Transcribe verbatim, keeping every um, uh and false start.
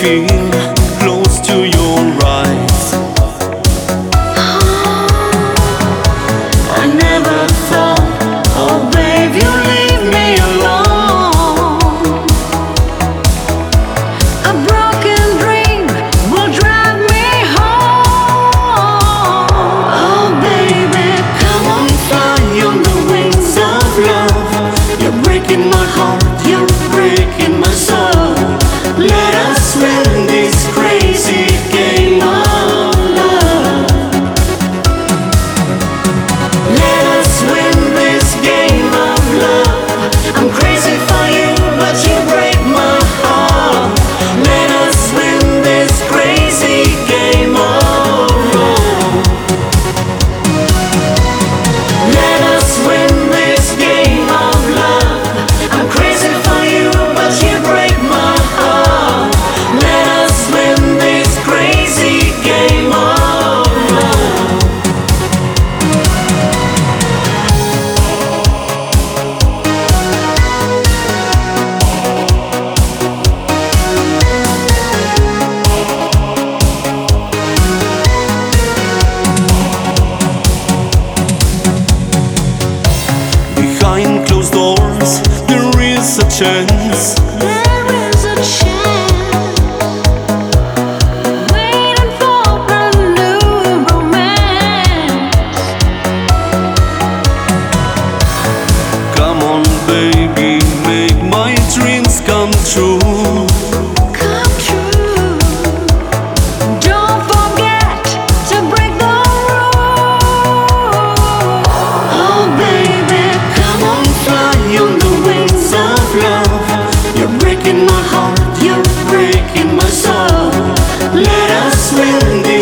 feel close to your eyes. I never thought, oh babe, you leave me alone. A broken dream will drive me home. Oh baby, come on, fly on the wings of love. You're breaking my heart, you're breaking my soul. Let us win this crazy game of love. Let us win this game of love. I'm crazy for you, but you break my heart. Let us win this crazy game of love. Let us win this game of love. I'm crazy for you, but you break my heart. Let us win this crazy game of love. Behind closed doors, there is a chance. There is a chance, waiting for a new romance. Come on, baby, make my dreams come true. Come true. Don't forget to break the rules. Oh baby, come on, fly on the wings of love. You're breaking my heart, you're breaking my soul. Let us win this